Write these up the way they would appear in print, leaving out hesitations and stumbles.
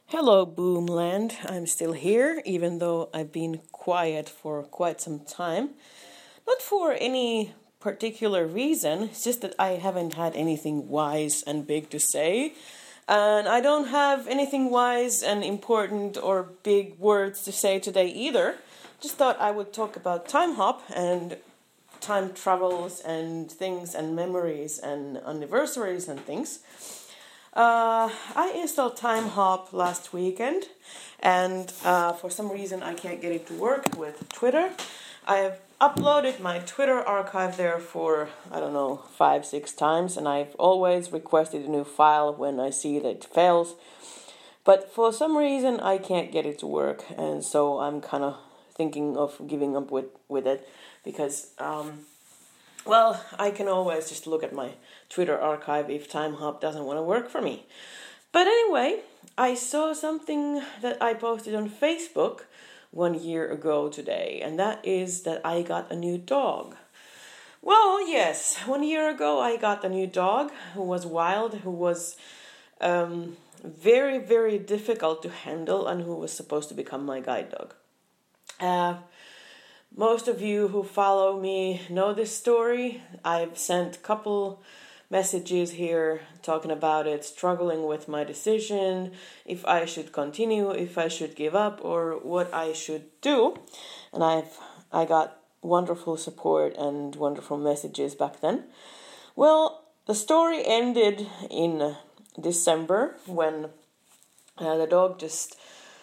Hello, Boomland. I'm still here, even though I've been quiet for quite some time. Not for any particular reason, it's just that I haven't had anything wise and big to say. And I don't have anything wise and important or big words to say today either. Just thought I would talk about time hop and time travels and things and memories and anniversaries and things. I installed Time Hop last weekend, and for some reason I can't get it to work with Twitter. I have uploaded my Twitter archive there for, 5, 6 times, and I've always requested a new file when I see that it fails. But for some reason I can't get it to work, and so I'm kind of thinking of giving up with it because I can always just look at my Twitter archive if Time Hop doesn't want to work for me. But anyway, I saw something that I posted on Facebook 1 year ago today, and that is that I got a new dog. Well, yes, 1 year ago I got a new dog who was wild, who was very, very difficult to handle, and who was supposed to become my guide dog. Most of you who follow me know this story. I've sent a couple messages here talking about it, struggling with my decision, if I should continue, if I should give up, or what I should do. And I got wonderful support and wonderful messages back then. Well, the story ended in December when the dog just,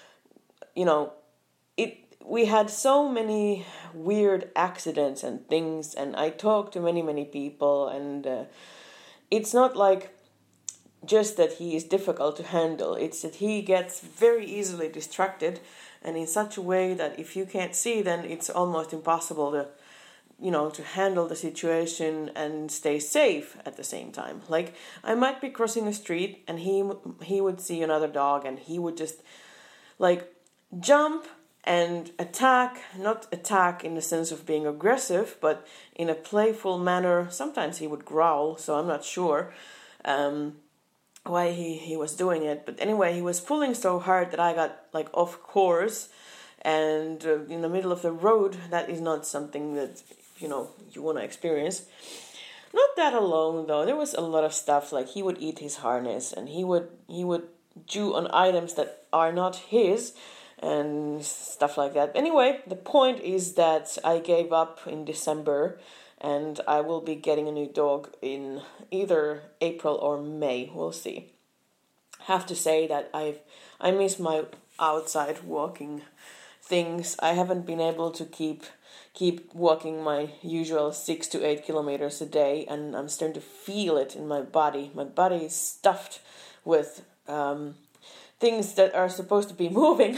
we had so many weird accidents and things, and I talked to many people, and it's not like just that he is difficult to handle, it's that he gets very easily distracted, and in such a way that if you can't see, then it's almost impossible to handle the situation and stay safe at the same time. Like, I might be crossing a street and he would see another dog and he would just jump and not attack in the sense of being aggressive, but in a playful manner. Sometimes he would growl, so I'm not sure why he was doing it. But anyway, he was pulling so hard that I got off course, and in the middle of the road, that is not something that you want to experience. Not that alone though. There was a lot of stuff, like he would eat his harness and he would chew on items that are not his, and stuff like that. Anyway, the point is that I gave up in December, and I will be getting a new dog in either April or May. We'll see. Have to say that I miss my outside walking things. I haven't been able to keep walking my usual 6 to 8 kilometers a day, and I'm starting to feel it in my body. My body is stuffed with things that are supposed to be moving.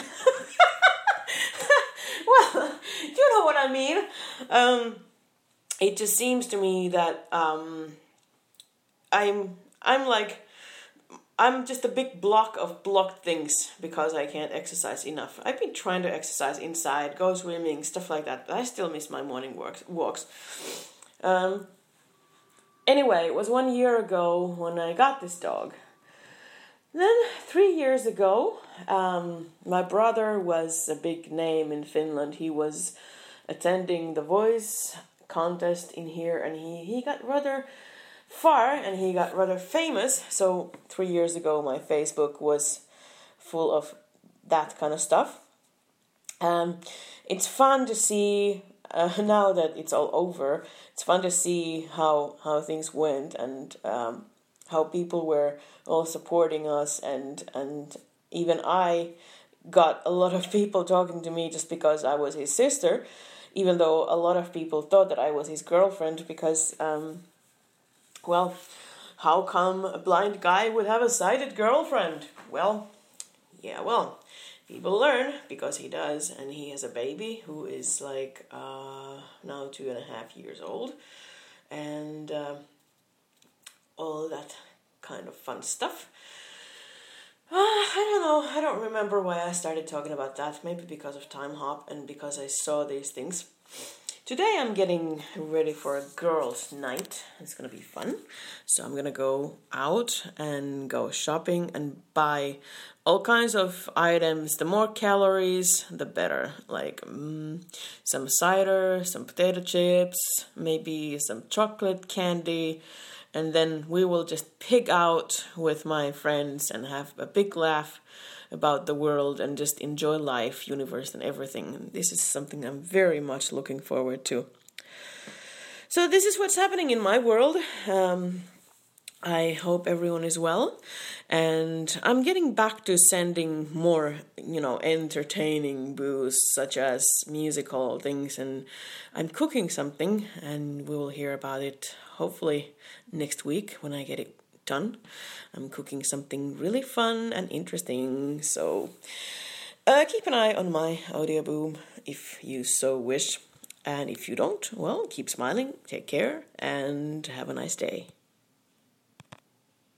Well, you know what I mean. It just seems to me that I'm just a big block of blocked things because I can't exercise enough. I've been trying to exercise inside, go swimming, stuff like that, but I still miss my morning walks. Anyway, it was 1 year ago when I got this dog. Then 3 years ago, my brother was a big name in Finland. He was attending the Voice contest in here, and he got rather far and he got rather famous. So 3 years ago, my Facebook was full of that kind of stuff. It's fun to see, now that it's all over, it's fun to see how things went, and how people were all supporting us, and even I got a lot of people talking to me just because I was his sister, even though a lot of people thought that I was his girlfriend, because, how come a blind guy would have a sighted girlfriend? People learn, because he does, and he has a baby who is now 2.5 years old, and all that kind of fun stuff. I don't know. I don't remember why I started talking about that. Maybe because of Time Hop and because I saw these things. Today I'm getting ready for a girls' night. It's gonna be fun. So I'm gonna go out and go shopping and buy all kinds of items. The more calories, the better. Like some cider, some potato chips, maybe some chocolate candy. And then we will just pig out with my friends and have a big laugh about the world and just enjoy life, universe, and everything. This is something I'm very much looking forward to. So this is what's happening in my world. I hope everyone is well, and I'm getting back to sending more, entertaining boosts such as musical things, and I'm cooking something, and we will hear about it hopefully next week when I get it done. I'm cooking something really fun and interesting, so keep an eye on my Audioboom if you so wish, and if you don't, well, keep smiling, take care, and have a nice day.